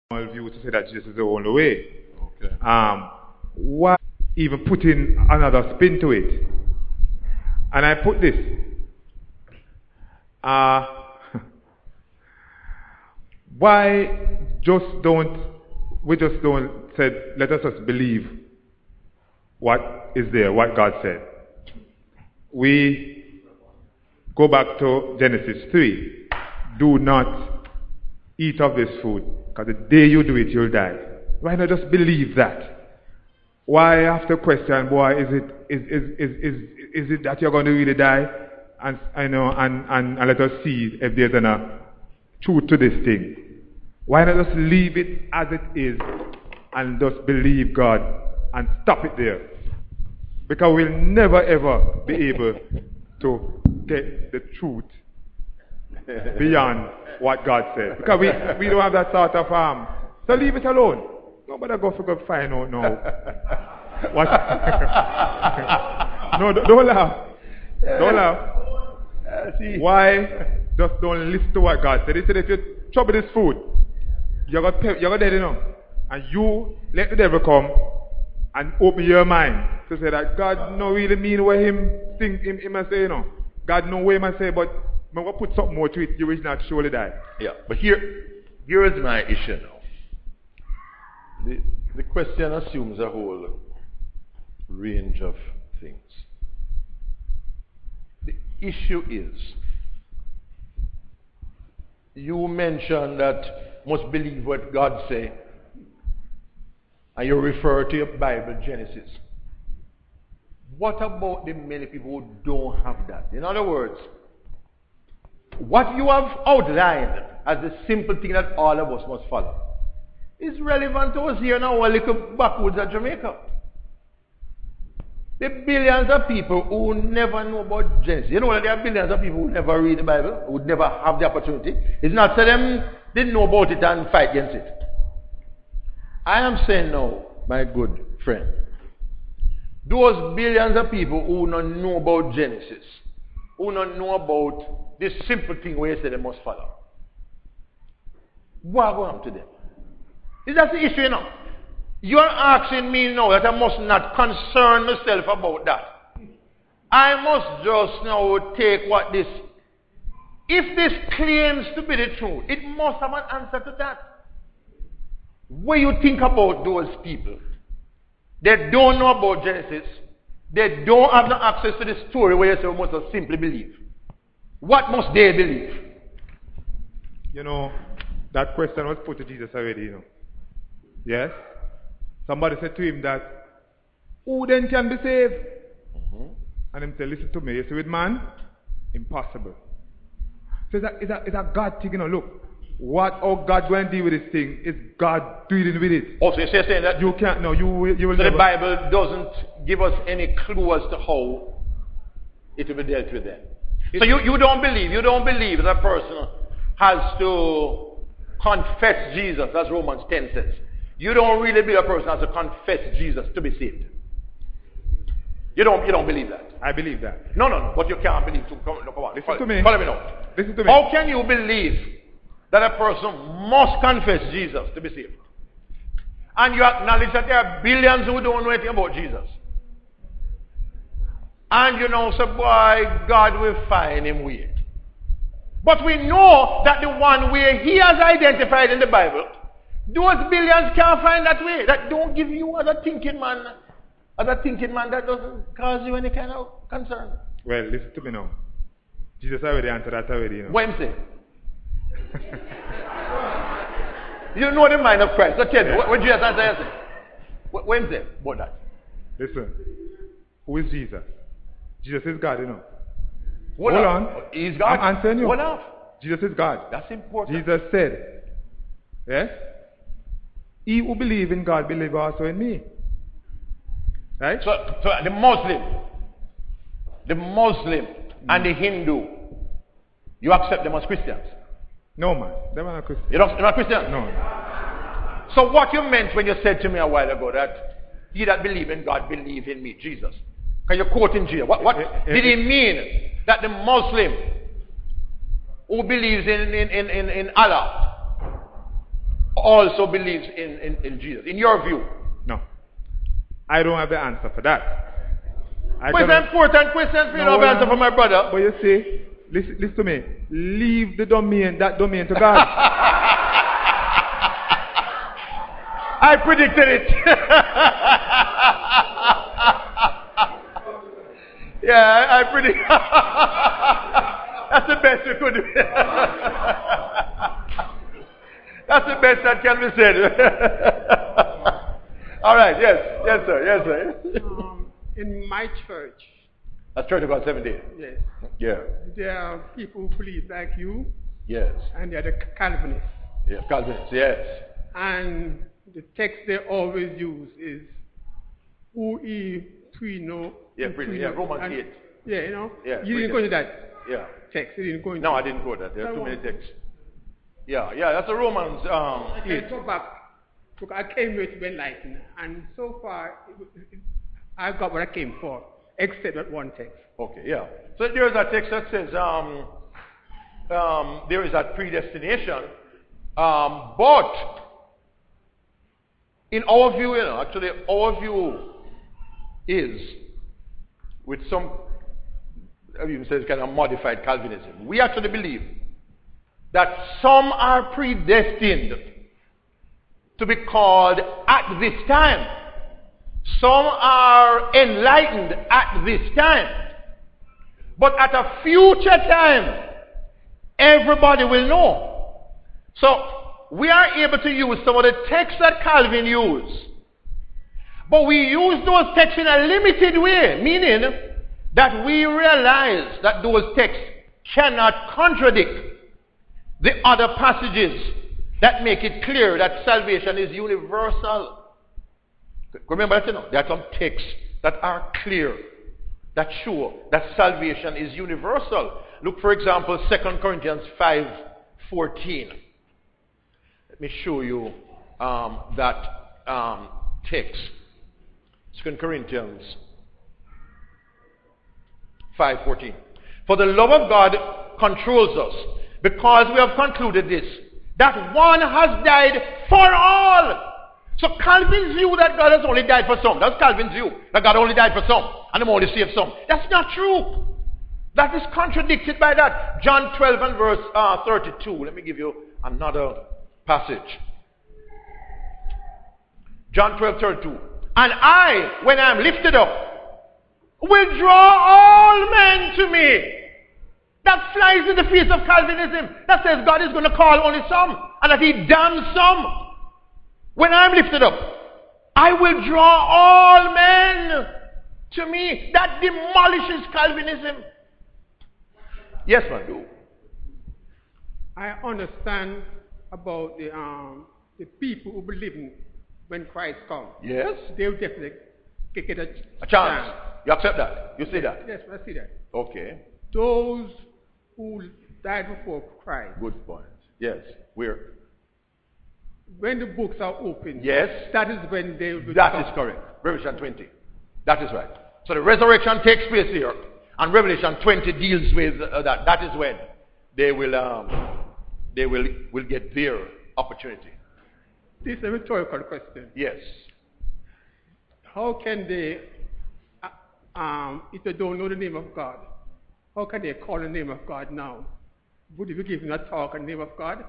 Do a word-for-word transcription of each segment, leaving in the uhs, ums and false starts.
view to say that Jesus is the only way. Okay. Um, why even put in another spin to it? And I put this. Uh, why just don't, we just don't said, let us just believe what is there, what God said. We go back to Genesis three. Do not eat of this food, because the day you do it, you'll die. Why not just believe that? Why have to question, boy, is it is is is is, is it that you're going to really die? And I know, and, and, and let us see if there's any truth to this thing. Why not just leave it as it is and just believe God and stop it there? Because we'll never ever be able to get the truth beyond what God said. Because we, we don't have that sort of um. So leave it alone. Nobody go for go find out now. What? No, don't, don't laugh. Don't laugh. Why just don't listen to what God said? He said if you trouble this food, you're gonna you're gonna dead, you know. And you let the devil come and open your mind to say that God no really mean what him think him, him say, you know. God know what him say, but I'm gonna put something more to it, you will not surely die. Yeah, but here here is my issue now. The the question assumes a whole range of things. The issue is, you mentioned that must believe what God say, and you refer to your Bible, Genesis. What about the many people who don't have that? In other words, what you have outlined as the simple thing that all of us must follow is relevant to us here in our little backwoods of Jamaica. The billions of people who never know about Genesis. You know that there are billions of people who never read the Bible, who would never have the opportunity. It's not that them didn't know about it and fight against it. I am saying now, my good friend, those billions of people who don't know about Genesis, who don't know about this simple thing where you say they must follow, what going on to them? Is that the issue, you know? You're asking me now that I must not concern myself about that. I must just now take what this, if this claims to be the truth, it must have an answer to that. When you think about those people, they don't know about Genesis, they don't have no access to the story where you say we must just simply believe. What must they believe? You know, that question was put to Jesus already, you know. Yes? Somebody said to him that, who then can be saved? Mm-hmm. And him said, listen to me, you see with man, impossible. So it's a, it's a, it's a God thing, you know, look. What how God going to deal with this thing is God dealing with it. Also, you're saying that you can't, no, you will, you will so never. The Bible doesn't give us any clue as to how it will be dealt with then. So you, you don't believe, you don't believe that a person has to confess Jesus, as Romans ten says. You don't really believe a person has to confess Jesus to be saved. You don't, you don't believe that. I believe that. No, no, no. But you can't believe. To, come, come on. Listen Follow, to me. Follow me now. Listen to me. How can you believe that a person must confess Jesus to be saved? And you acknowledge that there are billions who don't know anything about Jesus. And you know, so boy, God will find him weird. But we know that the one way he has identified in the Bible, those billions can't find that way. That don't give you as a thinking man, as a thinking man, that doesn't cause you any kind of concern. Well, listen to me now. Jesus already answered that already, you know. What him say? You know the mind of Christ. So tell me, what, what Jesus answer you say? What, what him say about that? Listen, who is Jesus? Jesus is God, you know. What Hold up? on. He's God. I'm answering you. What up? Jesus is God. That's important. Jesus said, yes? He who believes in God believes also in me. Right? So, so the Muslim, the Muslim mm. and the Hindu, you accept them as Christians? No, man. They are not Christians. You don't, you're not Christian? No. So what you meant when you said to me a while ago that he that believe in God believe in me, Jesus? Because you're quoting Jesus. What, what eh, eh, did he mean? That the Muslim who believes in, in, in, in, in Allah also believes in, in, in Jesus, in your view? No. I don't have the answer for that. I Well, it's an important question for you No, to have no. answer for my brother. But you see, listen, listen to me. Leave the domain, that domain to God. I predicted it. Yeah, I, I predict. That's the best we could do. That's the best that can be said. All right, yes, yes, sir, yes, sir. Um, in my church, That's Church of God seventeen. yes, Yeah, there are people who believe like you, yes, and they're the Calvinists. yeah, Calvinists, yes. And the text they always use is "Who e preno." Yeah, pretty, yeah, Romans eight. Yeah, you know. Yeah, you didn't read go it. into that Yeah. text. You didn't go into. No, I didn't go there. There are too many texts. Yeah, yeah, that's the Romans um, I eight. go back. Look, I came here to be enlightened, and so far it, it, I got what I came for, except that one text. Okay, yeah. So there is a text that says um, um, there is that predestination, um, but in our view, you know, actually our view is with some, I even says kind of modified Calvinism. We actually believe that some are predestined to be called at this time. Some are enlightened at this time. But at a future time, everybody will know. So, we are able to use some of the texts that Calvin used. But we use those texts in a limited way, meaning that we realize that those texts cannot contradict the other passages that make it clear that salvation is universal. Remember that, you know, there are some texts that are clear, that show that salvation is universal. Look, for example, Second Corinthians five fourteen. Let me show you um, that um, text. Second Corinthians five fourteen. For the love of God controls us, because we have concluded this, that one has died for all. So Calvin's view that God has only died for some. That's Calvin's view, that God only died for some, and I'm only saved some. That's not true. That is contradicted by that. John twelve and verse uh, thirty-two. Let me give you another passage. John twelve, thirty-two. And I, when I am lifted up, will draw all men to me. That flies in the face of Calvinism. That says God is going to call only some, and that he damns some. When I am lifted up, I will draw all men to me. That demolishes Calvinism. Yes, man, do. I understand about the um, the people who believe in when Christ comes. Yes. They will definitely get a, A chance. You accept that? You say that? Yes, I see that. Okay. Those who died before Christ, Good point. Yes. Where? when the books are opened, Yes. that is when they will That come. is correct. Revelation twenty. That is right. So the resurrection takes place here, and Revelation twenty deals with uh, that. That is when they will um, they will will get their opportunity. This is a rhetorical question. Yes. How can they, uh, um, if they don't know the name of God, how can they call the name of God now? Would you be giving a talk on the name of God?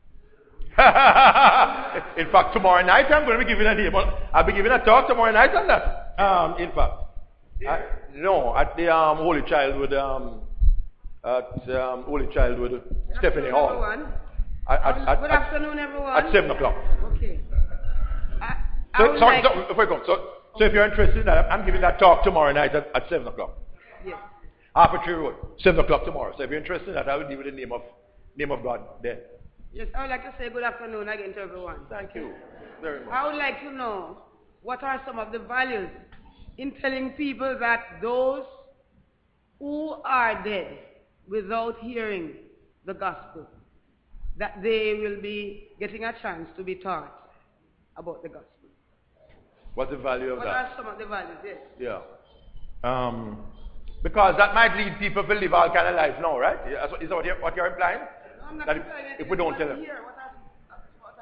In fact, tomorrow night I'm going to be giving a name. I'll be giving a talk tomorrow night on that. Um, in fact, I, no, at the um, Holy Childhood, um, at um, Holy Childhood, Stephanie Hall. Everyone. At, at, at, Good at, afternoon, everyone. at seven o'clock. Okay. I, I So, would sorry, like, so, before you go, so, so if you're interested in that, I'm giving that talk tomorrow night at, at seven o'clock. yes. Arbitrary Road, seven o'clock tomorrow. So if you're interested in that, I will give you the name of name of God there. Yes, I would like to say good afternoon again to everyone. Thank you very much. I would like to know what are some of the values in telling people that those who are dead without hearing the gospel, that they will be getting a chance to be taught about the gospel. What's the value of What that? are some of the values? Yes. Yeah. Um, because that might lead people to live all kind of life now, right? Is that what you're, what you're implying? No, I'm not That if, implying if we don't tell them. Here, what are, what are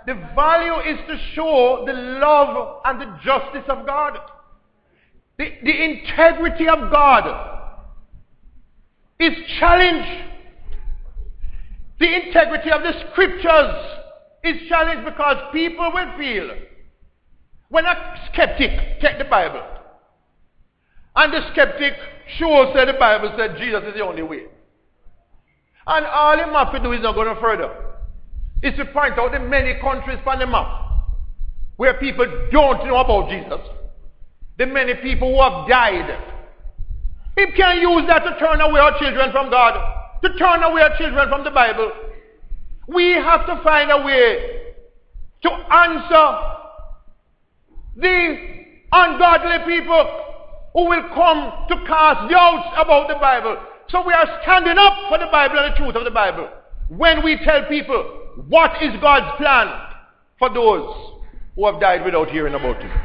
The value is to show the love and the justice of God. The, the integrity of God is challenged. The integrity of the scriptures is challenged because people will feel, when a skeptic take the Bible, and the skeptic shows that the Bible said Jesus is the only way, and all him have to do is not go no further, is to point out the many countries on the map where people don't know about Jesus, the many people who have died. He can use that to turn away our children from God, to turn away our children from the Bible. We have to find a way to answer the ungodly people who will come to cast doubts about the Bible. So we are standing up for the Bible and the truth of the Bible when we tell people what is God's plan for those who have died without hearing about it.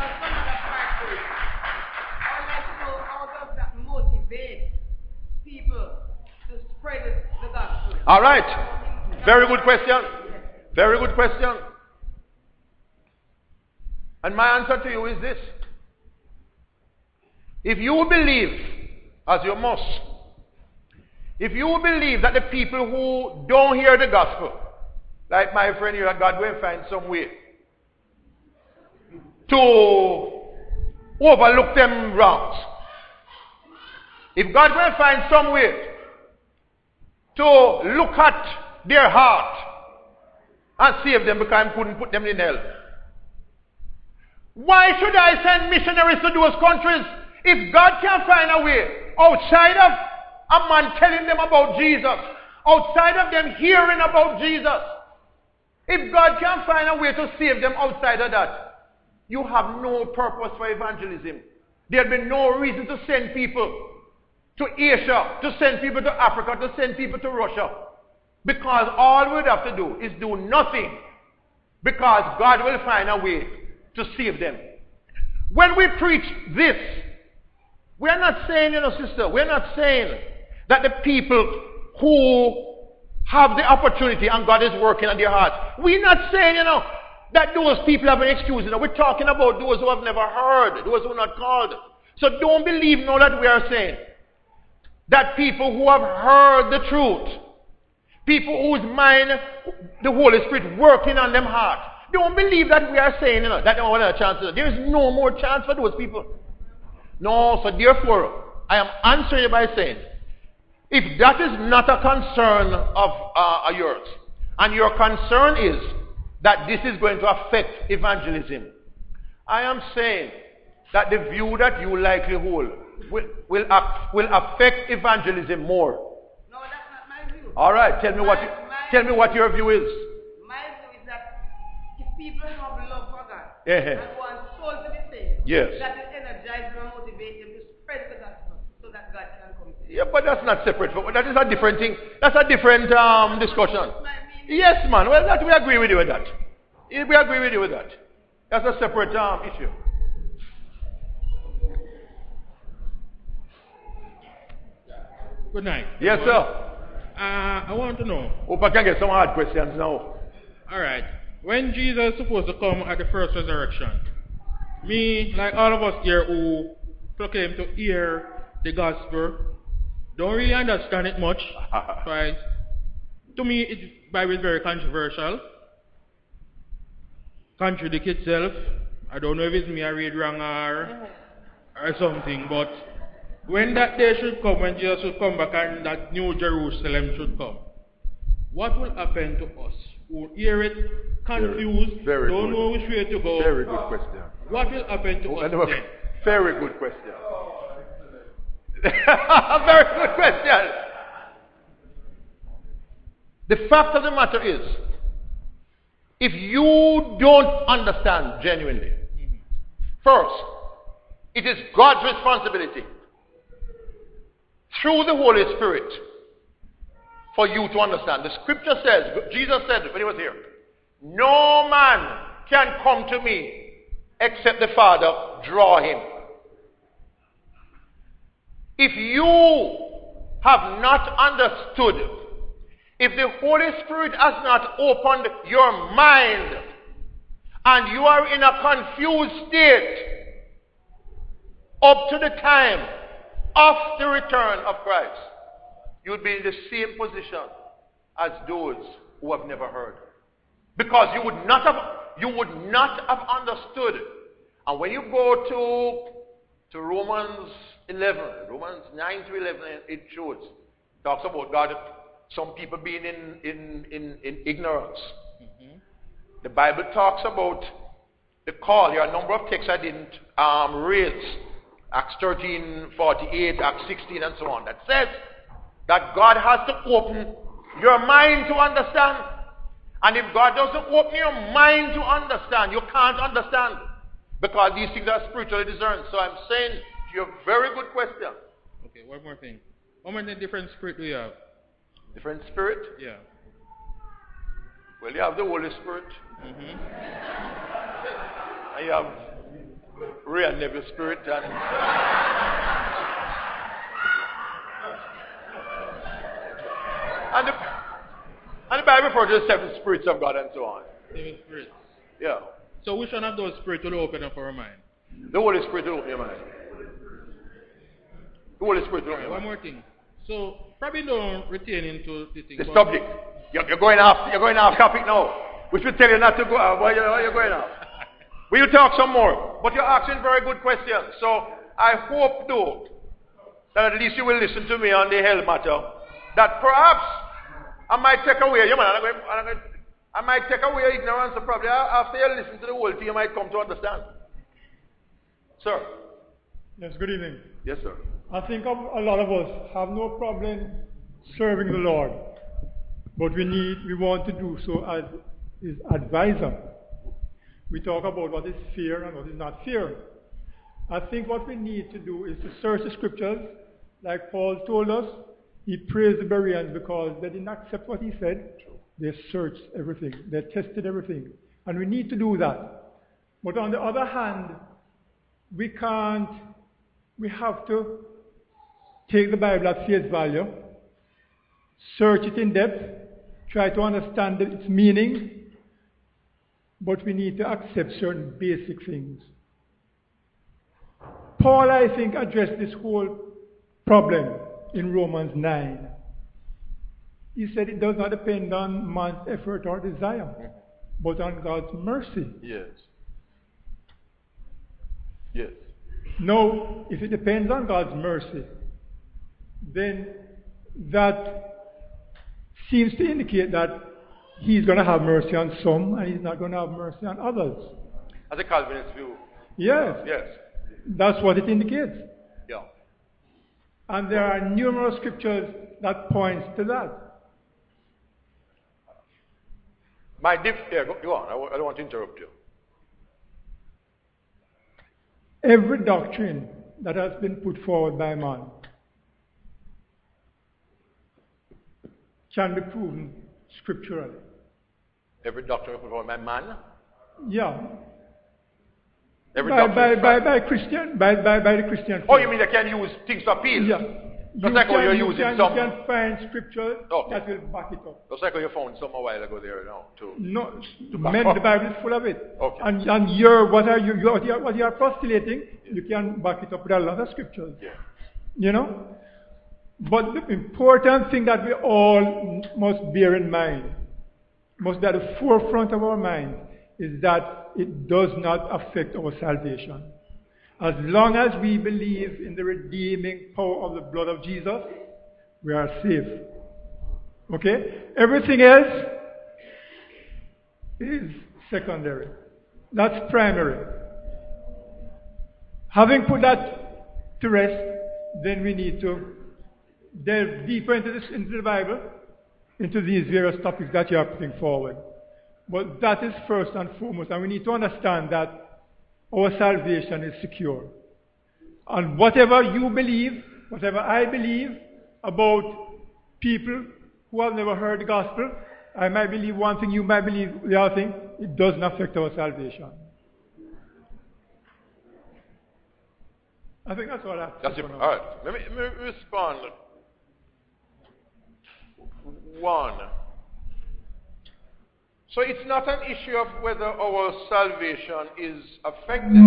How does that motivate people to spread the gospel? All right. Very good question. Very good question. And my answer to you is this. If you believe, as you must, if you believe that the people who don't hear the gospel, like my friend here, God will find some way to overlook them wrongs. If God will find some way to look at their heart and save them because I couldn't put them in hell, why should I send missionaries to those countries if God can find a way outside of a man telling them about Jesus, outside of them hearing about Jesus? If God can find a way to save them outside of that, you have no purpose for evangelism. There'll be no reason to send people to Asia, to send people to Africa, to send people to Russia. Because all we'd have to do is do nothing. Because God will find a way to save them. When we preach this, we're not saying, you know, sister, we're not saying that the people who have the opportunity and God is working on their hearts, we're not saying, you know, that those people have an excuse. You know, we're talking about those who have never heard, those who are not called. So don't believe now that we are saying that people who have heard the truth, people whose mind, the Holy Spirit working on them heart, don't believe that we are saying, you know, that they don't have a chance. There is no more chance for those people. No, so therefore, I am answering you by saying, if that is not a concern of uh, yours, and your concern is that this is going to affect evangelism, I am saying that the view that you likely hold will, will, uh, will affect evangelism more. No, that's not my view. All right, tell me what you, tell me what your view is. My view is that if people have love for God Yeah. and want souls to be saved, Yes. that will energize them and motivate them to spread the gospel so that God can come to them. Yeah, but that's not separate. That is a different thing. That's a different um, discussion. Yes, man. Well, that we agree with you with that. We agree with you with that. That's a separate um, issue. Good night. Yes, sir. Uh, I want to know. Hope I can get some hard questions now. All right. When Jesus is supposed to come at the first resurrection, me, like all of us here who proclaim to hear the gospel, don't really understand it much. Right? To me, it Bible is very controversial. Contradict itself. I don't know if it's me I read wrong or, or something, but when that day should come, when Jesus should come back and that new Jerusalem should come, what will happen to us who hear it, confused, very, very don't good. know which way to go? Very good question. What will happen to Oh, us no, then? very good question. Very good question. The fact of the matter is, if you don't understand genuinely, first, it is God's responsibility through the Holy Spirit for you to understand. The scripture says, Jesus said when he was here, no man can come to me except the Father draw him. If you have not understood If the Holy Spirit has not opened your mind and you are in a confused state up to the time of the return of Christ, you'll be in the same position as those who have never heard. Because you would not have you would not have understood. And when you go to, to Romans eleven, Romans nine to eleven, it shows, talks about God, some people being in, in, in, in ignorance. Mm-hmm. The Bible talks about the call. There are a number of texts I didn't um, raise. Acts thirteen, forty-eight, Acts sixteen, and so on. That says that God has to open your mind to understand. And if God doesn't open your mind to understand, you can't understand. Because these things are spiritually discerned. So I'm saying to you, a very good question. Okay, one more thing. How many different spirits do you have? Different spirit? Yeah. Well, you have the Holy Spirit. Mm-hmm. And you have Ray and Neville Spirit. And And the, and the Bible refers to the seven spirits of God and so on. Seven spirits. Yeah. So which one of those spirits will open up our mind? The Holy Spirit will open your mind. The Holy Spirit will open your One mind. more thing. So probably don't retain into the thing. The subject. You're, you're going off. You're going off topic now. We should tell you not to go off. Why are you going off? We'll talk some more. But you're asking very good questions. So I hope though that at least you will listen to me on the hell matter. That perhaps I might take away, you man, I'm going, I'm going, I might take away ignorance, so probably after you listen to the whole thing, you might come to understand. Sir. Yes, good evening. Yes, sir. I think of a lot of us have no problem serving the Lord, but we need, we want to do so as His advisor. We talk about what is fear and what is not fear. I think what we need to do is to search the scriptures, like Paul told us. He praised the Bereans because they didn't accept what he said. They searched everything. They tested everything. And we need to do that. But on the other hand, we can't, we have to take the Bible at face value, search it in depth, try to understand its meaning, but we need to accept certain basic things. Paul, I think, addressed this whole problem in Romans nine. He said it does not depend on man's effort or desire, but on God's mercy. Yes. Yes. Now, if it depends on God's mercy, then that seems to indicate that He's going to have mercy on some and He's not going to have mercy on others. As a Calvinist view. Yes. Yes. That's what it indicates. Yeah. And there are numerous scriptures that points to that. My diff, yeah, go, go on. I, w- I don't want to interrupt you. Every doctrine that has been put forward by man can be proven scripturally. Every doctrine put forward by man. Yeah. Every By, doctrine. by, by, by Christian, by, by, by the Christian faith. Oh, you mean they can use things to appeal? Yeah. Just You like how can, you're you using can, some. you can find scripture Okay. that will back it up. Just like how you found some a while ago there now, too. No, back men, up. the Bible is full of it. Okay. And, and you're, what, are you, you, what, you are, what you are postulating, you can back it up with a lot of scriptures. Yeah. You know? But the important thing that we all must bear in mind, must be at the forefront of our mind, is that it does not affect our salvation. As long as we believe in the redeeming power of the blood of Jesus, we are safe. Okay? Everything else is secondary. That's primary. Having put that to rest, then we need to delve deeper into this, into the Bible, into these various topics that you are putting forward. But that is first and foremost, and we need to understand that our salvation is secure. And whatever you believe, whatever I believe about people who have never heard the gospel, I might believe one thing, you might believe the other thing, it doesn't affect our salvation. I think that's all I have to That's say it. for All now. right. Let me, let me respond. one. So it's not an issue of whether our salvation is affected.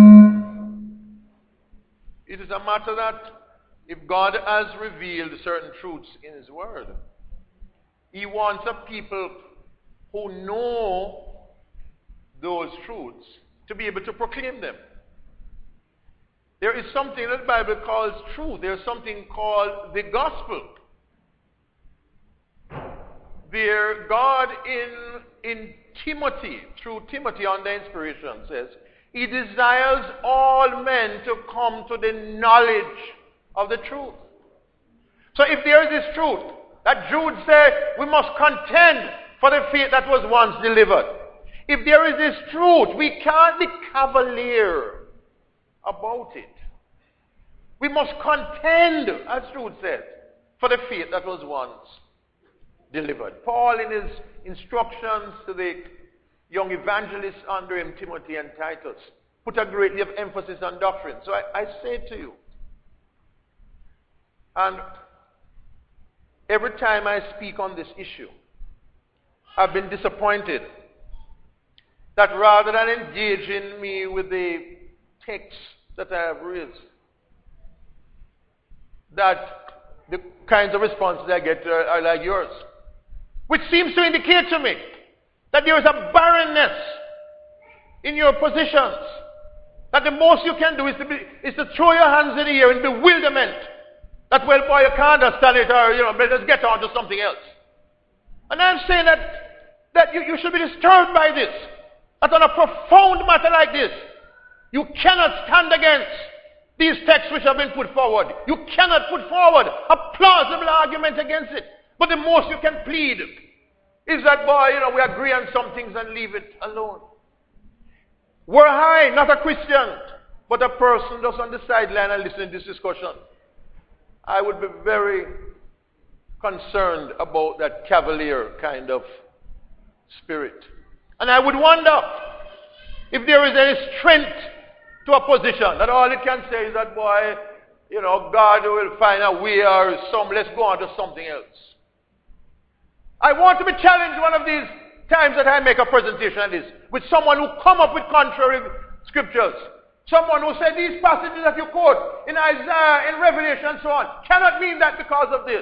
It is a matter that if God has revealed certain truths in His Word, He wants a people who know those truths to be able to proclaim them. There is something that the Bible calls truth. There is something called the gospel. There, God in, in Timothy, through Timothy under inspiration, says, He desires all men to come to the knowledge of the truth. So if there is this truth, that Jude said, we must contend for the faith that was once delivered. If there is this truth, we can't be cavalier about it. We must contend, as Jude said, for the faith that was once delivered. Paul, in his instructions to the young evangelists under him, Timothy and Titus, put a great deal of emphasis on doctrine. So I, I say to you, and every time I speak on this issue, I've been disappointed that rather than engaging me with the texts that I have raised, that the kinds of responses I get are, are like yours, which seems to indicate to me that there is a barrenness in your positions, that the most you can do is to, be, is to throw your hands in the air in bewilderment, that, well, boy, you can't understand it, or, you know, let us get on to something else. And I'm saying that, that you, you should be disturbed by this, that on a profound matter like this, you cannot stand against these texts which have been put forward. You cannot put forward a plausible argument against it. But the most you can plead is that, boy, you know, we agree on some things and leave it alone. Were I not a Christian, but a person just on the sideline and listening to this discussion, I would be very concerned about that cavalier kind of spirit. And I would wonder if there is any strength to a position that all it can say is that, boy, you know, God will find a way, or some, let's go on to something else. I want to be challenged one of these times that I make a presentation like this with someone who come up with contrary scriptures. Someone who said these passages that you quote in Isaiah, in Revelation and so on, cannot mean that because of this.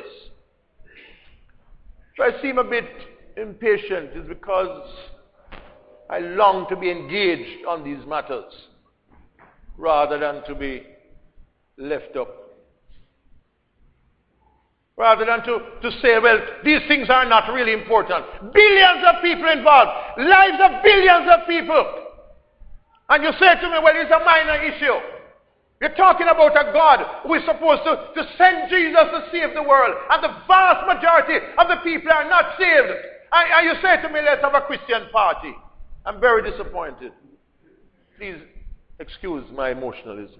So I seem a bit impatient. It's because I long to be engaged on these matters rather than to be left up. Rather than to, to say, well, these things are not really important. Billions of people involved. Lives of billions of people. And you say to me, well, it's a minor issue. You're talking about a God who is supposed to, to send Jesus to save the world. And the vast majority of the people are not saved. And, and you say to me, let's have a Christian party. I'm very disappointed. Please excuse my emotionalism.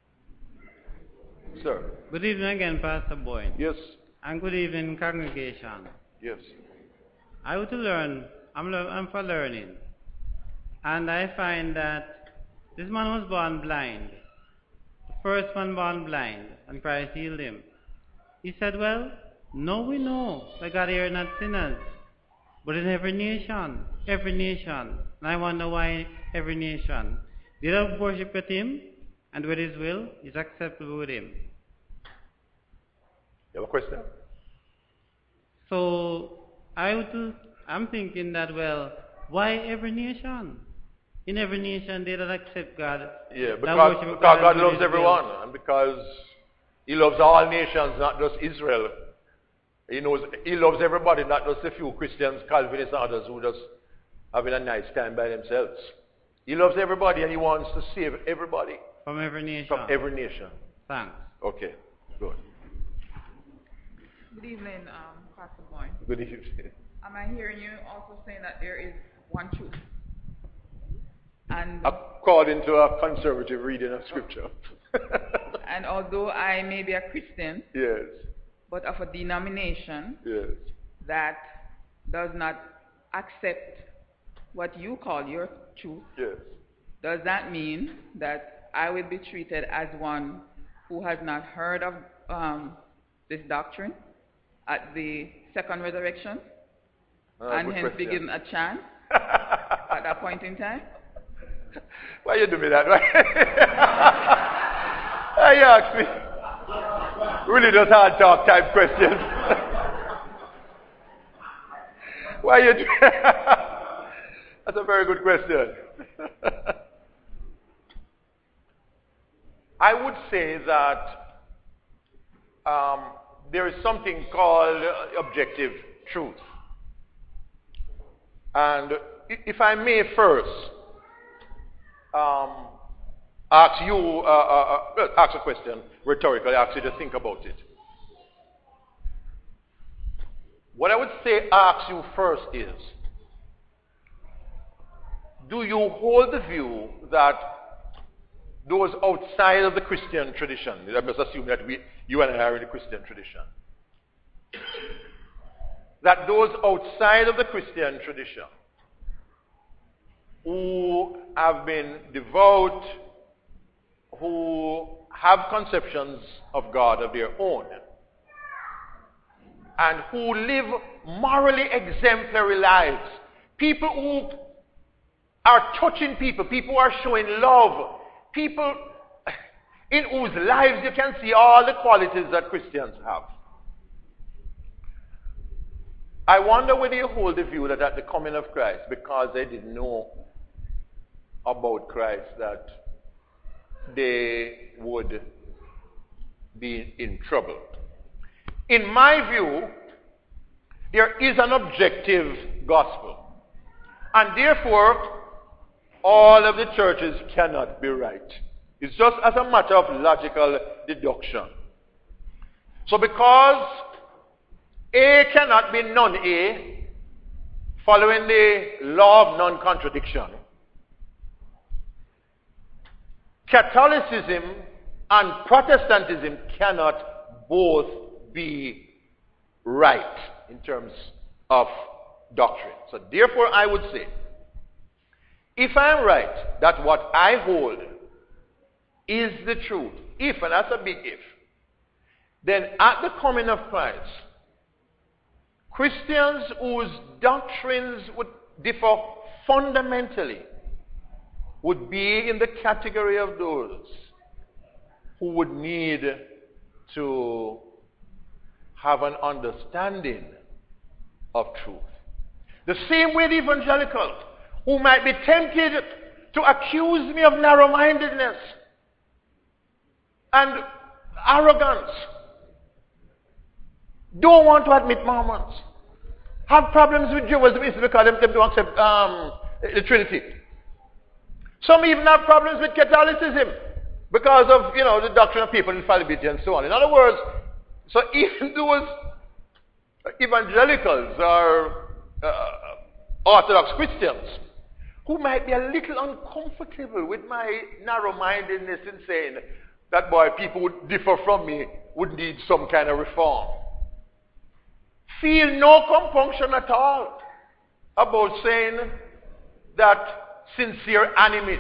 Sir. Good evening again, Pastor Boyd. Yes. And good evening, congregation. Yes. I want to learn. I'm, le- I'm for learning. And I find that this man was born blind. The first one born blind, and Christ healed him. He said, well, no, we know that God hears not sinners. But in every nation, every nation, and I wonder why every nation, they don't worship with him, and with his will is acceptable with him. You have a question? So, I would, do- I'm thinking that, well, why every nation? In every nation, they don't accept God. Yeah, That because, worship because God with loves his everyone, will. and because He loves all nations, not just Israel. He knows He loves everybody, not just a few Christians, Calvinists, and others who just having a nice time by themselves. He loves everybody, and He wants to save everybody From every nation. from every nation. Thanks. Okay, good. Good evening, um, Pastor Boyd. Good evening. Am I hearing you also saying that there is one truth? And According to a conservative reading of Scripture. and although I may be a Christian, Yes, but of a denomination yes. that does not accept what you call your truth, Yes. does that mean that I will be treated as one who has not heard of um, this doctrine at the second resurrection Uh, and good hence be question. given a chance at that point in time? Why you do me that? Why Why you ask me? Really just hard talk type questions. Why you do That's a very good question. I would say that um, there is something called uh, objective truth. And i- if I may first um, ask you, uh, uh, uh, ask a question, rhetorically, ask you to think about it. What I would say, ask you first is, do you hold the view that those outside of the Christian tradition, I must assume that we, you and I are in the Christian tradition, that those outside of the Christian tradition who have been devout, who have conceptions of God of their own, and who live morally exemplary lives, people who are touching people, people who are showing love, people in whose lives you can see all the qualities that Christians have. I wonder whether you hold the view that at the coming of Christ, because they didn't know about Christ, that they would be in trouble. In my view, there is an objective gospel. And therefore, all of the churches cannot be right. It's just as a matter of logical deduction. So because A cannot be non-A, following the law of non-contradiction, Catholicism and Protestantism cannot both be right in terms of doctrine. So therefore I would say, if I am right that what I hold is the truth, if, and that's a big if, then at the coming of Christ, Christians whose doctrines would differ fundamentally would be in the category of those who would need to have an understanding of truth. The same way the evangelicals, who might be tempted to accuse me of narrow-mindedness and arrogance, don't want to admit Mormons, have problems with Jehovah's Witnesses because they don't accept um, the Trinity. Some even have problems with Catholicism because of, you know, the doctrine of papal infallibility and so on. In other words, so even those evangelicals or uh, Orthodox Christians who might be a little uncomfortable with my narrow-mindedness in saying that, boy, people would differ from me, would need some kind of reform, feel no compunction at all about saying that sincere animists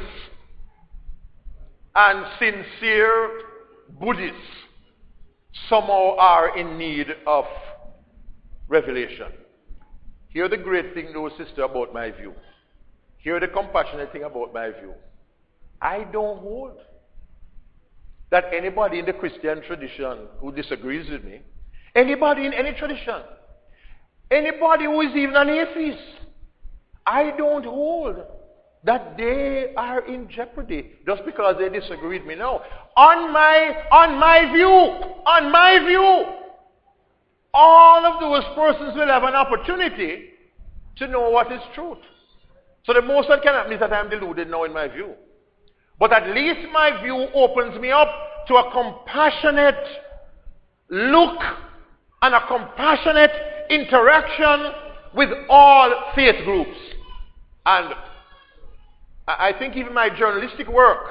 and sincere Buddhists somehow are in need of revelation. Hear the great thing, though, sister, about my view. Hear the compassionate thing about my view. I don't hold that anybody in the Christian tradition who disagrees with me, anybody in any tradition, anybody who is even an atheist, I don't hold that they are in jeopardy just because they disagree with me. No. On my, on my view, on my view, all of those persons will have an opportunity to know what is truth. So the most that can happen is that I am deluded now in my view. But at least my view opens me up to a compassionate look and a compassionate interaction with all faith groups. And I think even my journalistic work,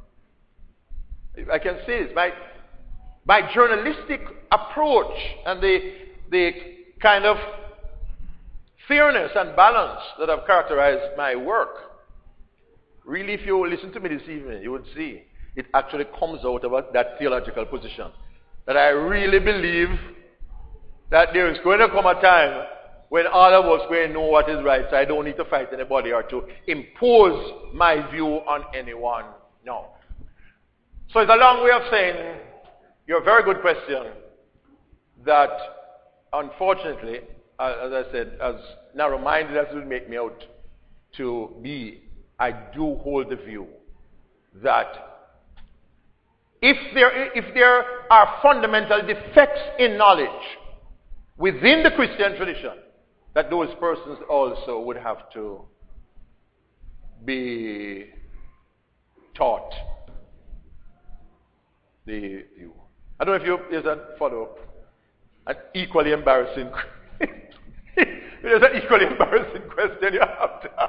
if I can say this, my, my journalistic approach and the, the kind of fairness and balance that have characterized my work, really, if you listen to me this evening, you would see it actually comes out of that theological position. That I really believe that there is going to come a time when all of us will know what is right, so I don't need to fight anybody or to impose my view on anyone. No. So it's a long way of saying, you're a very good question, that unfortunately, uh, as I said, as narrow-minded as it would make me out to be, I do hold the view that if there, if there are fundamental defects in knowledge within the Christian tradition, that those persons also would have to be taught the view. I don't know if you, there's a follow-up. An equally embarrassing there's an equally embarrassing question you have to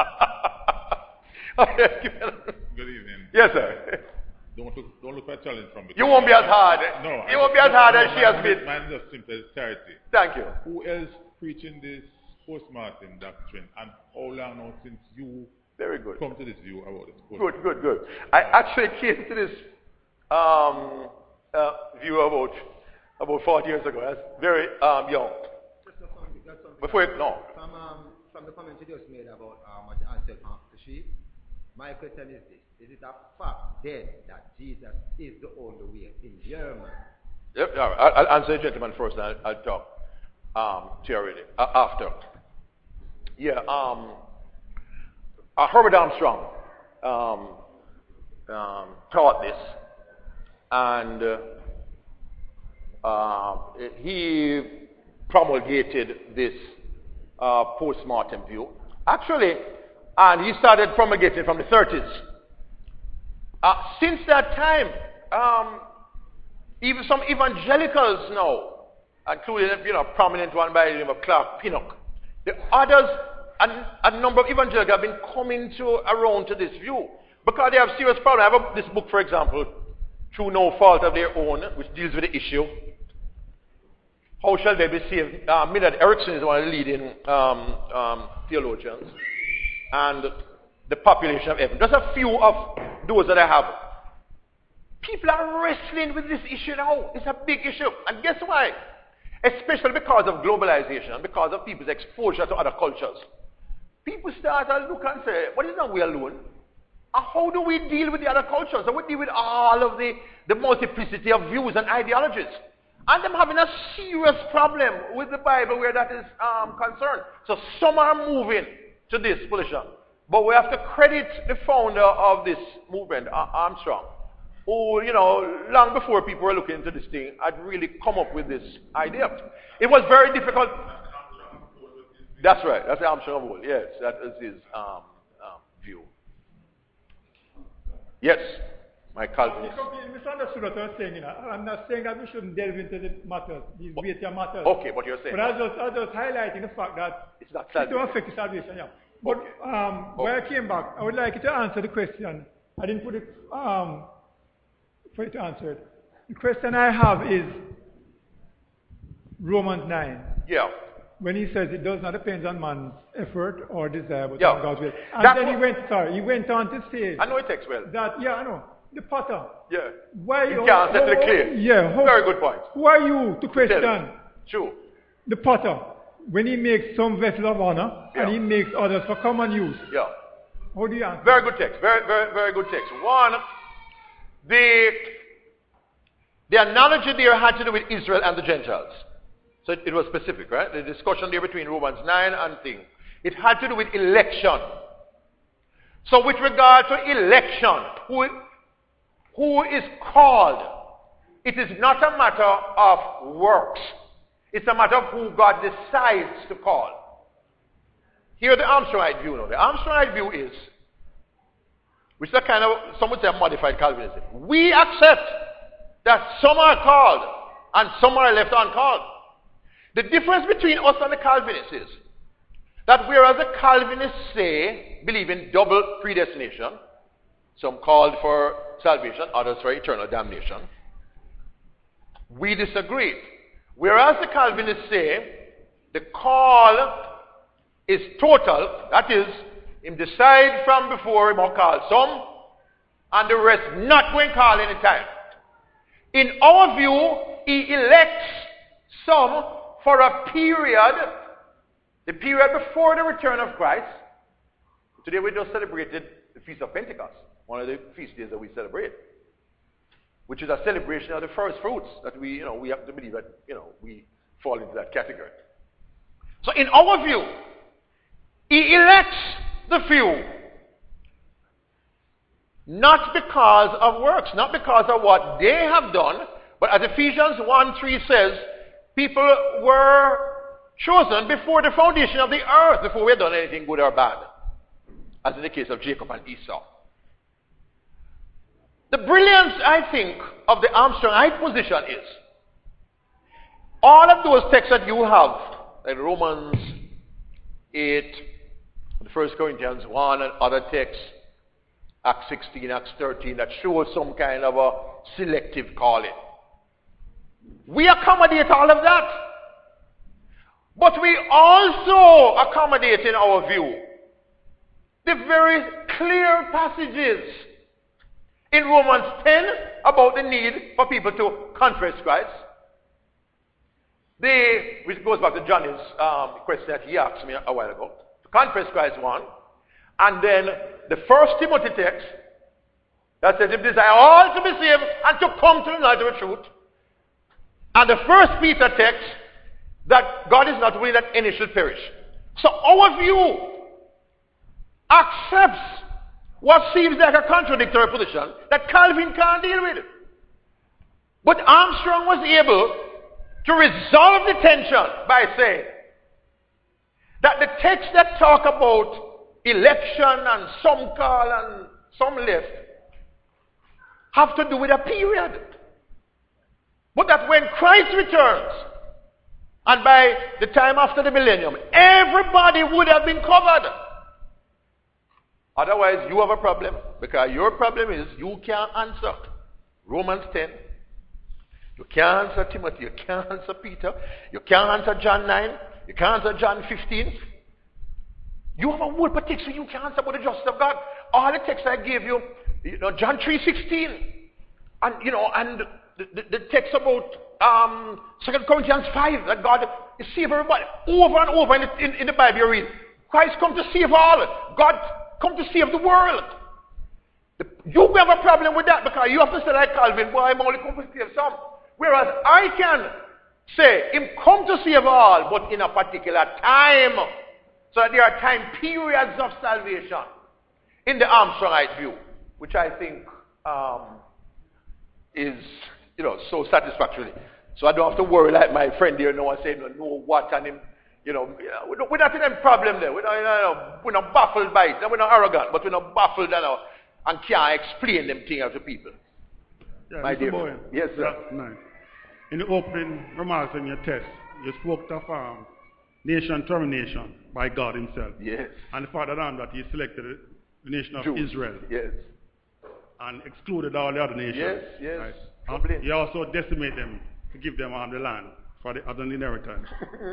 Good evening. Yes, sir. Don't look, don't look for a challenge from me. You won't be as hard. No. You won't be as hard as no, she has mine, been. Mine is just simple as charity. Thank you. Who else preaching this post-Martin doctrine, and how long now since you Very good. come to this view about this? Good, good, good. I actually came to this um, uh, view about about forty years ago. That's very um, young. Just something, just something. Before it, no. From, um, from the comment you just made about um, what you answered from the sheep, my question is this. Is it a fact then that Jesus is the only way in German? Yep, all right. I'll, I'll answer the gentleman first, and I'll, I'll talk um, to you already, uh, after. Yeah, um, uh, Herbert Armstrong um, um, taught this, and uh, uh, he promulgated this uh, post-mortem view. Actually, and he started promulgating from the thirties. Uh, since that time, um, even some evangelicals now, including you know, a prominent one by the name of Clark Pinnock, the others, a, a number of evangelicals have been coming to around to this view because they have serious problems. I have a, this book, for example, Through No Fault of Their Own, which deals with the issue. How shall they be saved? Uh, Millard Erickson is one of the leading um, um, theologians. And the population of heaven. Just a few of those that I have. People are wrestling with this issue now. It's a big issue. And guess why? Especially because of globalization, because of people's exposure to other cultures. People start to look and say, what is not we alone? And how do we deal with the other cultures? How do we deal with all of the, the multiplicity of views and ideologies? And I'm having a serious problem with the Bible where that is um, concerned. So some are moving to this position. But we have to credit the founder of this movement, Armstrong, who, you know, long before people were looking into this thing, had really come up with this idea. It was very difficult. That's right. That's the Armstrong of old. Yes, that is his um, um, view. Yes, my Calvinist. You completely misunderstood what I was saying. You know. I'm not saying that we shouldn't delve into the matters, these weightier matters. Okay, but you're saying. But I was just, I was just highlighting the fact that it's not it don't affect the salvation. Yeah. But Okay. um, Okay. when I came back, I would like you to answer the question. I didn't put it um, for you to answer it. The question I have is Romans nine. Yeah. When he says it does not depend on man's effort or desire, but Yeah. on God's will. And That then he wa- went, sorry, he went on to say I know it takes well. that, yeah, I know, the potter. Yeah. Why You can't settle the claim. Yeah. How, Very good point. Who are you to question Tell it. True. the potter when he makes some vessel of honor Yeah. and he makes others for common use? Yeah. How do you answer? Very good text. Very, very, very good text. One, the, the analogy there had to do with Israel and the Gentiles. So it, it was specific, right? The discussion there between Romans nine and thing. It had to do with election. So with regard to election, who, who is called, it is not a matter of works. It's a matter of who God decides to call. Here the Armstrongite view now. The Armstrongite view is, which is a kind of, some would say a modified Calvinism. We accept that some are called and some are left uncalled. The difference between us and the Calvinists is that whereas the Calvinists say, believe in double predestination, some called for salvation, others for eternal damnation, we disagree. Whereas the Calvinists say the call is total, that is, him decide from before him or call some, and the rest not going to call any time. In our view, he elects some for a period, the period before the return of Christ. Today we just celebrated the Feast of Pentecost, one of the feast days that we celebrate, which is a celebration of the first fruits that we, you know, we have to believe that, you know, we fall into that category. So in our view, he elects the few, not because of works, not because of what they have done, but as Ephesians one three says, people were chosen before the foundation of the earth, before we had done anything good or bad, as in the case of Jacob and Esau. The brilliance, I think, of the Armstrongite position is, all of those texts that you have, like Romans eight, First Corinthians one, and other texts, Acts sixteen, Acts thirteen, that show some kind of a selective calling. We accommodate all of that. But we also accommodate, in our view, the very clear passages in Romans ten about the need for people to confess Christ. They, which goes back to Johnny's um, question that he asked me a while ago. To confess Christ, one. And then the First Timothy text that says, if desire all to be saved and to come to the knowledge of the truth. And the First Peter text that God is not willing that any should perish. So our view accepts what seems like a contradictory position that Calvin can't deal with. But Armstrong was able to resolve the tension by saying that the texts that talk about election and some call and some left have to do with a period. But that when Christ returns, and by the time after the millennium, everybody would have been covered. Otherwise, you have a problem. Because your problem is you can't answer Romans ten. You can't answer Timothy. You can't answer Peter. You can't answer John nine. You can't answer John fifteen. You have a word per text, so you can't answer about the justice of God. All the texts I gave you, you know, John three sixteen, and you know, and the, the, the text about um, Second Corinthians five, that God is save everybody. Over and over in the, in, in the Bible you read, Christ come to save all. God come to save the world. The, you have a problem with that because you have to say like Calvin, well, I'm only come to save some. Whereas I can say, him come to save all, but in a particular time. So that there are time periods of salvation in the Armstrongite view, which I think um, is, you know, so satisfactory. So I don't have to worry like my friend here now and say, no, know what, and him, you know, we're not in any problem there. We're not, you know, we're not baffled by it. We're not arrogant, but we're not baffled, you know, and can't explain them things to people. Yeah, my Mister dear Bowen, yes, sir. That's nice. In the opening remarks in your text, you spoke of um, nation termination by God himself. Yes. And the fact that, um, that he selected the nation of Jews. Israel. Yes. And excluded all the other nations. Yes, yes. Right? And he also decimated them to give them um, the land for the other inheritance.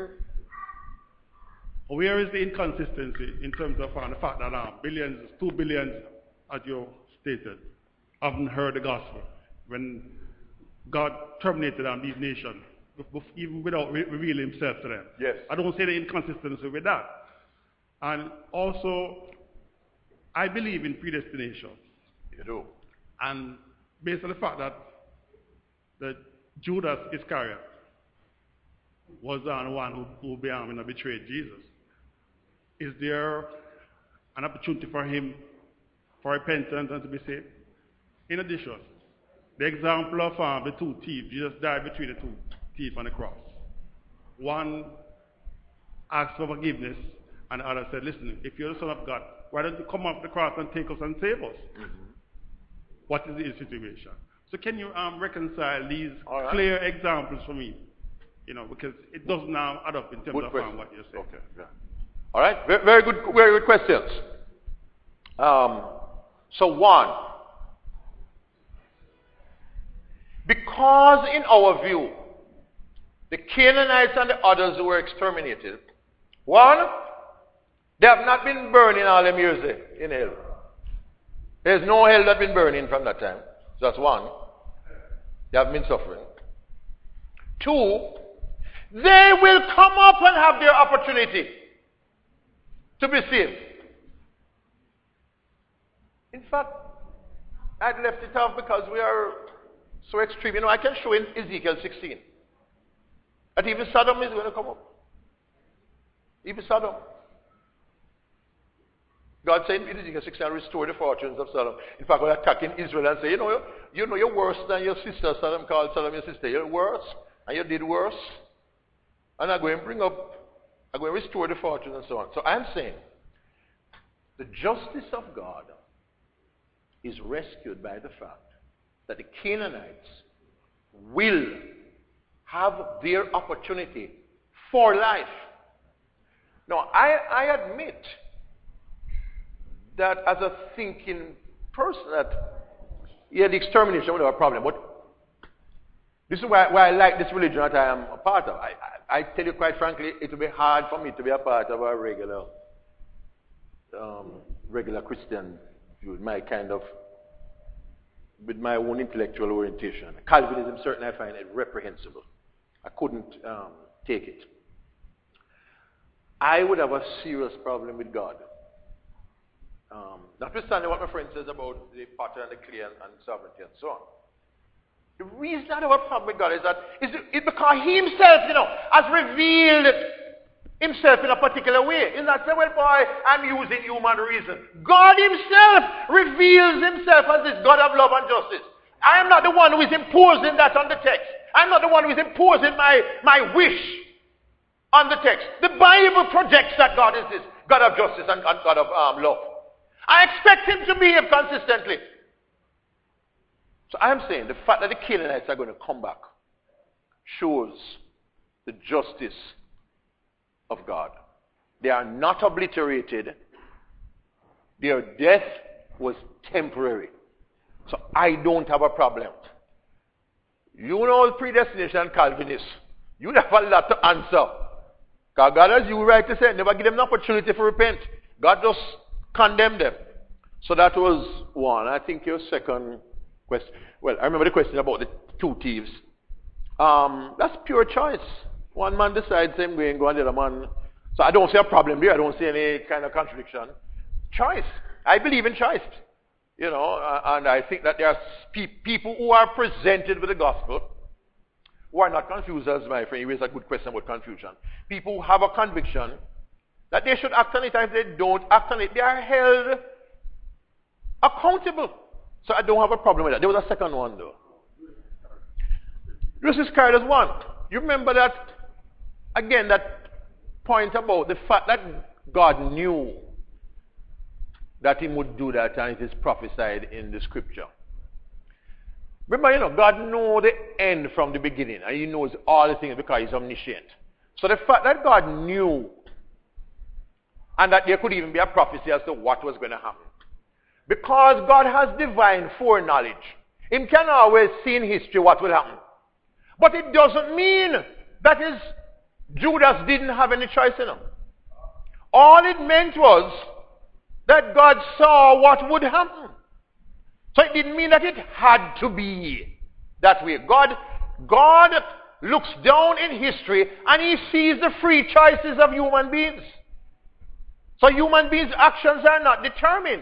Where is the inconsistency in terms of um, the fact that um, billions, two billions, as you stated, haven't heard the gospel when God terminated um, these nations, even without re- revealing himself to them? Yes. I don't see the inconsistency with that. And also, I believe in predestination. You do. And based on the fact that that Judas Iscariot was the one who, who be, um, you know, betrayed Jesus, is there an opportunity for him for repentance and to be saved? In addition, the example of um, the two thieves, Jesus died between the two thieves on the cross. One asked for forgiveness, and the other said, listen, if you're the Son of God, why don't you come off the cross and take us and save us? Mm-hmm. What is the situation? So can you um, reconcile these right. clear examples for me? You know, because it does now add up in terms good of um, what you're saying. Okay. Yeah. All right. Very, very good. Very good questions. Um, so one, because in our view, the Canaanites and the others who were exterminated, one, they have not been burning all them years there in hell. There's no hell that's been burning from that time. So that's one. They have been suffering. Two, They will come up and have their opportunity to be saved. In fact, I'd left it off because we are so extreme. You know, I can show in Ezekiel sixteen that even Sodom is going to come up. Even Sodom. God said in Ezekiel sixteen, I'll restore the fortunes of Sodom. In fact, we're attacking Israel and say, you know, you know you're worse than your sister. Sodom called Sodom your sister. You're worse, and you did worse. And I'm going to bring up, I'm going to restore the fortune and so on. So I'm saying, the justice of God is rescued by the fact that the Canaanites will have their opportunity for life. Now, I, I admit that as a thinking person, that yeah, the extermination would have a problem. But this is why, why I like this religion that I am a part of. I, I, I tell you quite frankly, it will be hard for me to be a part of a regular, um, regular Christian view, my kind of, with my own intellectual orientation. Calvinism, certainly I find it reprehensible. I couldn't um, take it. I would have a serious problem with God. Um, notwithstanding what my friend says about the potter and the clay and, and sovereignty and so on. The reason I have a problem with God is that is it because He Himself, you know, has revealed Himself in a particular way. He's not saying, well, boy, I'm using human reason. God Himself reveals Himself as this God of love and justice. I am not the one who is imposing that on the text. I'm not the one who is imposing my, my wish on the text. The Bible projects that God is this God of justice and, and God of um, love. I expect Him to behave consistently. So I am saying the fact that the Canaanites are going to come back shows the justice of God. They are not obliterated. Their death was temporary. So I don't have a problem. You know predestination Calvinists. You have a lot to answer. Because God, as you rightly said, never give them an opportunity to repent. God just condemned them. So that was one. I think your second question. Well, I remember the question about the two thieves. Um, that's pure choice. One man decides same way and go on the other man. So I don't see a problem there. I don't see any kind of contradiction. Choice. I believe in choice. You know, uh, and I think that there are pe- people who are presented with the gospel who are not confused, as my friend. He raised a good question about confusion. People who have a conviction that they should act on it, and if they don't act on it, they are held accountable. So I don't have a problem with that. There was a second one, though. Judas Iscariot is one. You remember that, again, that point about the fact that God knew that He would do that, and it is prophesied in the scripture. Remember, you know, God knows the end from the beginning, and He knows all the things because He's omniscient. So the fact that God knew, and that there could even be a prophecy as to what was going to happen. Because God has divine foreknowledge, He can always see in history what will happen. But it doesn't mean that is Judas didn't have any choice in him. All it meant was that God saw what would happen. So it didn't mean that it had to be that way. God, God looks down in history and He sees the free choices of human beings. So human beings' actions are not determined.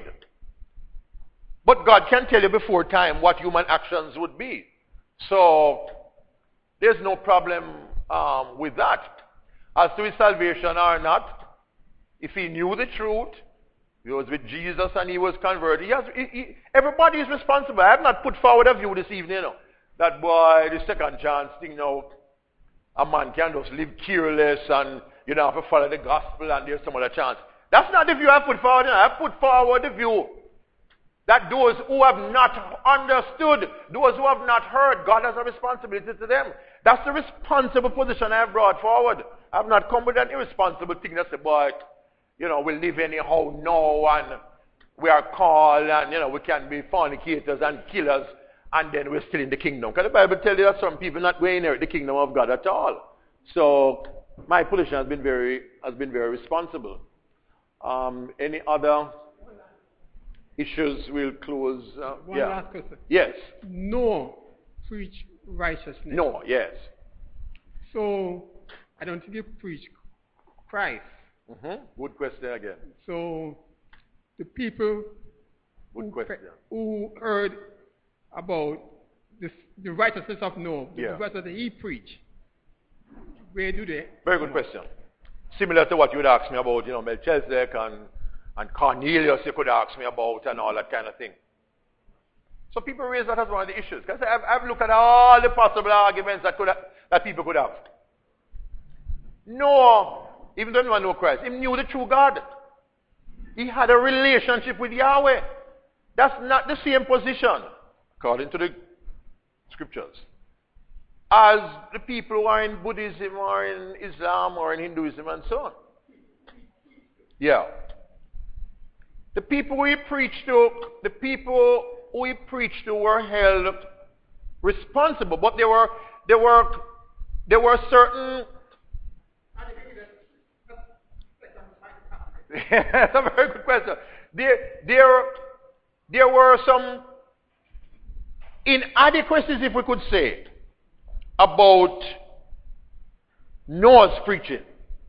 But God can tell you before time what human actions would be. So there's no problem um, with that. As to his salvation or not, if he knew the truth, he was with Jesus and he was converted. He has, he, he, everybody is responsible. I have not put forward a view this evening, you know, that boy, the second chance thing now, a man can just live careless and you don't have to follow the gospel and there's some other chance. That's not the view I put forward. You know. I put forward the view that those who have not understood, those who have not heard, God has a responsibility to them. That's the responsible position I have brought forward. I have not come with an irresponsible thing that says, boy, you know, we live anyhow now and we are called and, you know, we can be fornicators and killers and then we're still in the kingdom. Because the Bible tells you that some people are not going to inherit the kingdom of God at all. So my position has been very, has been very responsible. Um, any other issues will close? Uh, One yeah. last question. Yes. No preach righteousness. No, yes. So I don't think he preached Christ. Mm-hmm. Good question again. So the people Good who, question. who heard about this, the righteousness of Noah, the Yeah. righteousness that he preached, where do they? Very good question. Similar to what you would ask me about, you know, Melchizedek and, and Cornelius, you could ask me about, and all that kind of thing. So people raise that as one of the issues. Because I've, I've looked at all the possible arguments that could have, that people could have. Noah, even though he didn't know Christ, he knew the true God. He had a relationship with Yahweh. That's not the same position, according to the scriptures, as the people who are in Buddhism or in Islam or in Hinduism and so on. Yeah. The people we preached to, the people we preached to were held responsible, but there were there were there were certain. That's a very good question. There there there were some inadequacies, if we could say, about Noah's preaching.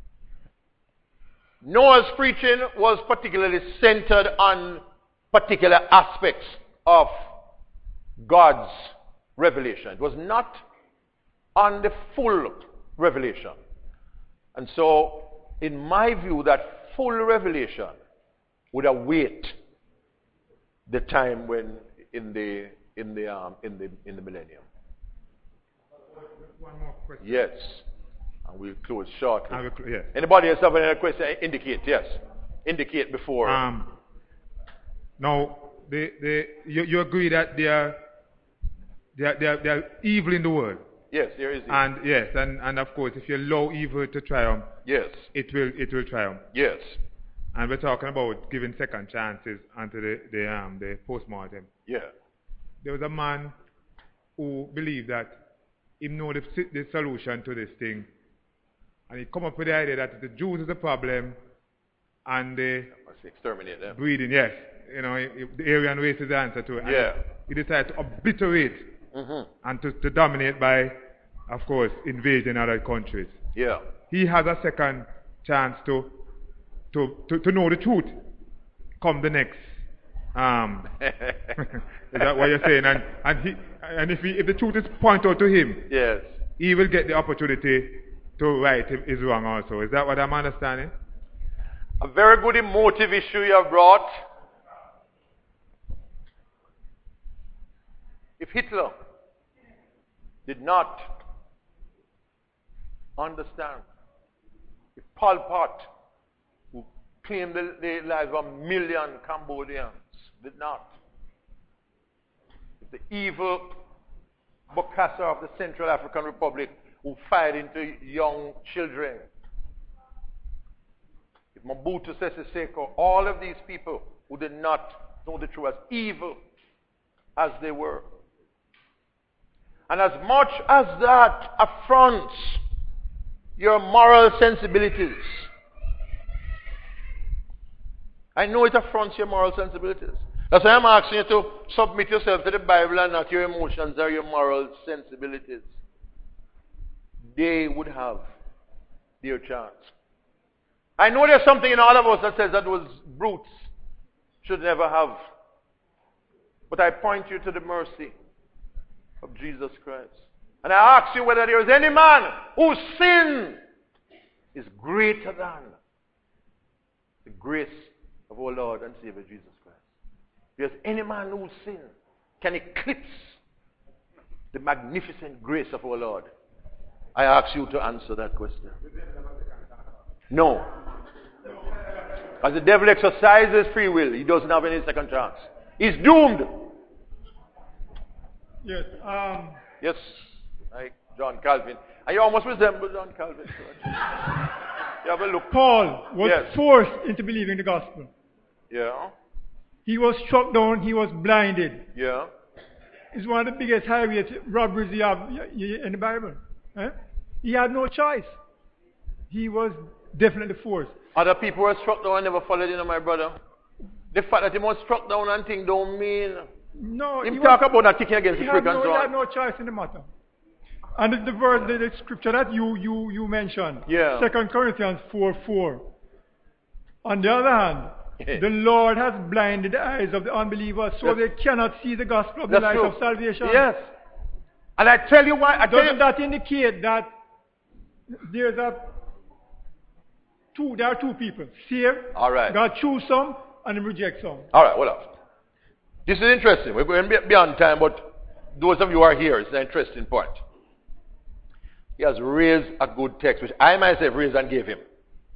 Noah's preaching was particularly centered on particular aspects of God's revelation. It was not on the full revelation. And so, in my view, that full revelation would await the time when in the in the um, in the in the millennium. One more question. Yes. And we'll close shortly. I will cl- yes. Anybody else have any question? Indicate, yes. Indicate before. Um, now, they, they, you, you agree that they are, they, are, they, are, they are evil in the world? Yes, there is evil. And yes, and, and of course, if you allow evil to triumph, yes, it will it will triumph. Yes. And we're talking about giving second chances unto the the um the postmortem. Yeah. There was a man who believed that he knew the, the solution to this thing, and he come up with the idea that the Jews is the problem, and the Must exterminate them. breeding, yes, you know, he- he- the Aryan race is the answer to it. And Yeah. He decided to obliterate Mm-hmm. and to, to dominate by, of course, invading other countries. Yeah. He has a second chance to to, to, to know the truth come the next. Um, is that what you're saying? And and he and if he, if the truth is pointed out to him, Yes. he will get the opportunity to right him his wrong also. Is that what I'm understanding? A very good emotive issue you have brought. If Hitler did not understand, if Pol Pot, who claimed the, the lives of a million Cambodians, did not, if the evil Bokassa of the Central African Republic, who fired into young children, if Mobutu Sese Seko, all of these people who did not know the truth, as evil as they were, and as much as that affronts your moral sensibilities, I know it affronts your moral sensibilities. That's why I'm asking you to submit yourself to the Bible and not your emotions or your moral sensibilities. They would have their chance. I know there's something in all of us that says that those brutes should never have. But I point you to the mercy of Jesus Christ. And I ask you whether there is any man whose sin is greater than the grace of our Lord and Savior Jesus Christ. If there's any man whose sin can eclipse the magnificent grace of our Lord, I ask you to answer that question. No. As the devil exercises free will, he doesn't have any second chance. He's doomed. Yes. Um, Yes, like John Calvin. And you almost resemble John Calvin. You have a look. Paul was Yes. forced into believing the gospel. Yeah, He was struck down. He was blinded. yeah. It's one of the biggest highway robberies you have in the Bible. Eh? He had no choice. He was definitely forced. Other people were struck down and never followed in, my brother. The fact that he was struck down and thing don't mean. No, Him he talk was, about that kicking against he the had prick and no, so he had on. no choice in the matter. And the, the verse, the, the scripture that you, you, you mentioned, Yeah. Second Corinthians four four. On the other hand, the Lord has blinded the eyes of the unbelievers so Yes. they cannot see the gospel of the That's light true. of salvation. Yes. And I tell you why. I tell Doesn't you, that indicate that there's a two, there are two people, saved, All right. God choose some and reject some. All right, hold on. This is interesting. We're going be- beyond time, but those of you who are here, it's an interesting point. He has raised a good text, which I myself raised and gave him.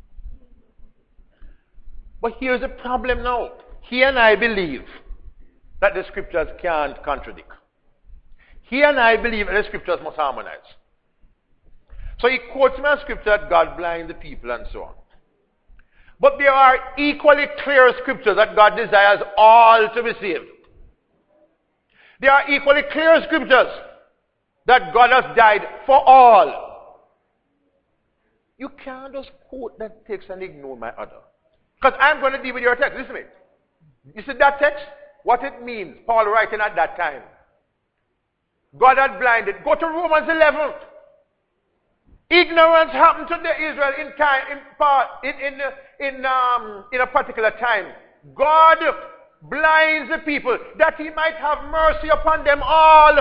But here's the problem now. He and I believe that the scriptures can't contradict. He and I believe that the scriptures must harmonize. So he quotes me a scripture that God blinds the people and so on. But there are equally clear scriptures that God desires all to be saved. There are equally clear scriptures that God has died for all. You can't just quote that text and ignore my other. Because I'm going to deal with your text. Listen to me. You see that text? What it means. Paul writing at that time. God had blinded. Go to Romans eleven. Ignorance happened to the Israel in time, in part, in in in um in a particular time. God blinds the people that He might have mercy upon them all.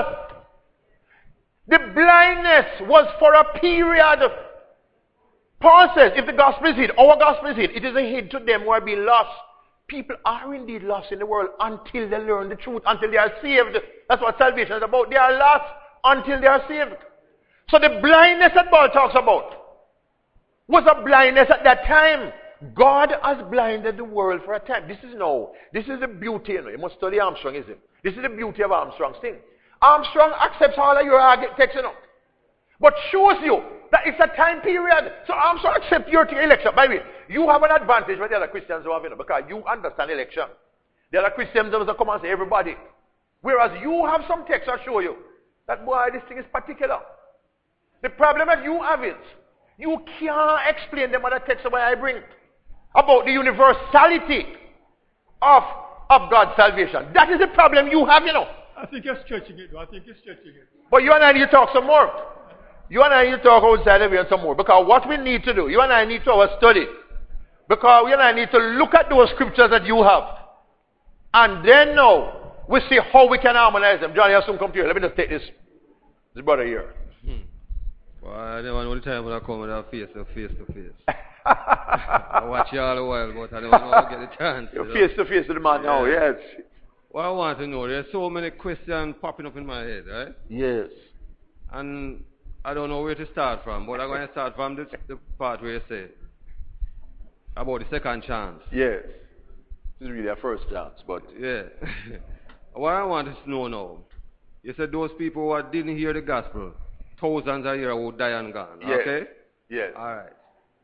The blindness was for a period. Paul says, if the gospel is hid, our gospel is hid, it is a hid to them who are being lost. People are indeed lost in the world until they learn the truth, until they are saved. That's what salvation is about. They are lost until they are saved. So the blindness that Paul talks about was a blindness at that time. God has blinded the world for a time. This is no. This is the beauty. You know, you must study Armstrongism. This is the beauty of Armstrong's thing. Armstrong accepts all of your texts, you know, but shows you that it's a time period. So Armstrong accepts your election. By the way, you have an advantage with the other Christians who have, you know, because you understand election. The other Christians will come and say everybody. Whereas you have some texts that show you that, boy, this thing is particular. The problem that you have is you can't explain them other texts that I bring about the universality of, of God's salvation. That is the problem you have, you know. I think you're stretching it. I think you're stretching it. But you and I need to talk some more. You and I need to talk outside of here some more. Because what we need to do, you and I need to have a study. Because you and I need to look at those scriptures that you have. And then now, we see how we can harmonize them. Johnny, I'll soon come to you. Let me just take this, this brother here. Hmm. Well, I never know the time when I come with a face to face to face. I watch you all the while, but I don't know how to get the chance. You're you know? face to face with the man now, yes. Well, I want to know, there's so many questions popping up in my head, right? Yes. And I don't know where to start from, but I'm going to start from the, the part where you say about the second chance. Yes. This is really a first chance, but... Yeah. What I want to know now, you said those people who didn't hear the gospel, thousands of years will die and gone, yes. okay? Yes. All right.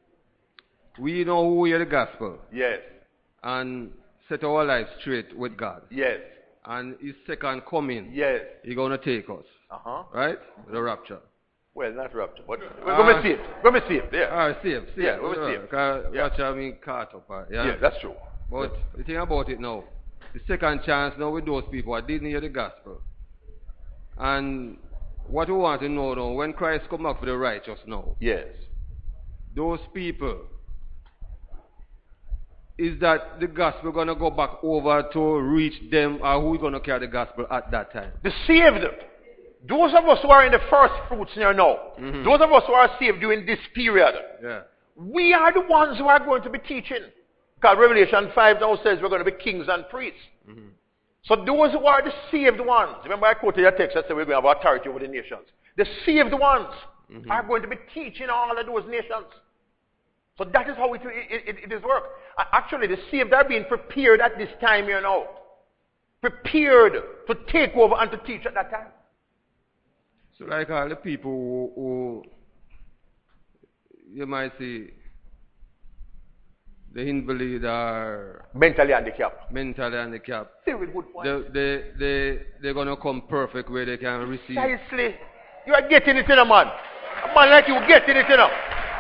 We know who hear the gospel. Yes. And set our lives straight with God. Yes. And His second coming. Yes. He's going to take us. Uh-huh. Right? The rapture. Well, not rapture, but we're going to see it. We're going to see it, yeah. All right, see it, see yeah, it. we're going to see it. Because yeah. rapture means caught up. Right? Yeah? yeah, that's true. But the thing about it now, the second chance now with those people who didn't hear the gospel. And what we want to know now, when Christ come back for the righteous now. Yes. Those people, is that the gospel going to go back over to reach them, or who is going to carry the gospel at that time? The saved. Those of us who are in the first fruits here now, mm-hmm. those of us who are saved during this period, yeah. we are the ones who are going to be teaching. Because Revelation five now says we're going to be kings and priests. Mm-hmm. So those who are the saved ones, remember I quoted your text that said we're going to have authority over the nations. The saved ones mm-hmm. are going to be teaching all of those nations. So that is how it, it, it, it is work. Actually, the saved are being prepared at this time here now. Prepared to take over and to teach at that time. So like all the people who, who you might see, the invalid are mentally handicapped. Mentally handicapped. Very good point. They, they, they, they're going to come perfect where they can receive. Precisely. You are getting it in a man. A man like you getting it in a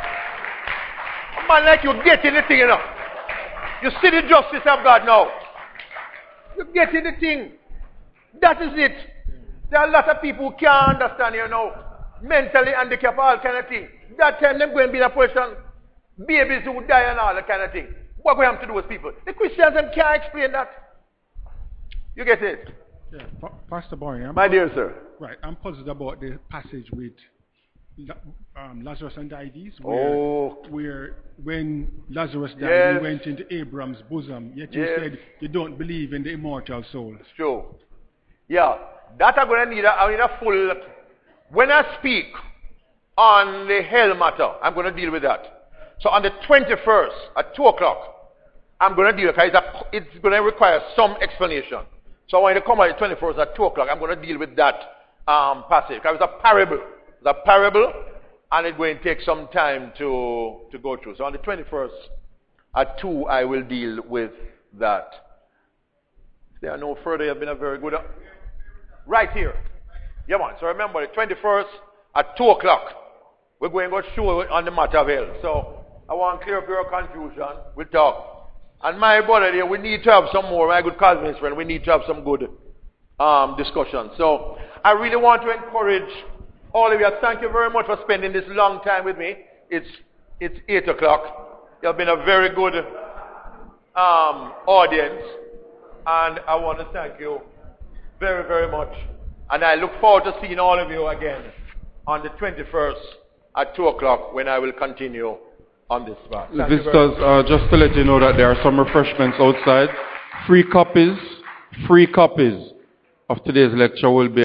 A man like you getting the thing, you know. You see the justice of God now. You're getting the thing. That is it. There are a lot of people who can't understand here now. mentally handicapped, all kind of thing. That time them going to be in a position, babies who die and all that kind of thing. What we have to do with people? The Christians them can't explain that. You get it? Yeah, Pa- Pastor Boy, I'm My dear sir. Right, I'm puzzled about the passage with um, Lazarus and Dives, where, Oh. where when Lazarus died, Yes. he went into Abraham's bosom. Yet you Yes. said you don't believe in the immortal soul. True. Yeah, that I'm going to need a, I need a full. When I speak on the hell matter, I'm going to deal with that. So on the twenty-first at two o'clock, I'm going to deal with it. It's, a, it's going to require some explanation. So I want you to come on the twenty-first at two o'clock. I'm going to deal with that um, passage. Because it's a parable. It's a parable, and it's going to take some time to, to go through. So on the twenty-first at two, I will deal with that. If there are no further, you have been a very good... Right here. Yeah, man. So remember, the twenty-first at two o'clock, we're going to go show on the matter of hell. So I want to clear up your confusion. We'll talk. And my brother there, we need to have some more, my good Calvinist friend, we need to have some good um, discussion. So I really want to encourage all of you. Thank you very much for spending this long time with me. It's it's eight o'clock. You have been a very good um, audience. And I want to thank you very, very much. And I look forward to seeing all of you again on the twenty-first at two o'clock when I will continue on this part. Thank you very Visitors, uh, just to let you know that there are some refreshments outside. Free copies, free copies of today's lecture will be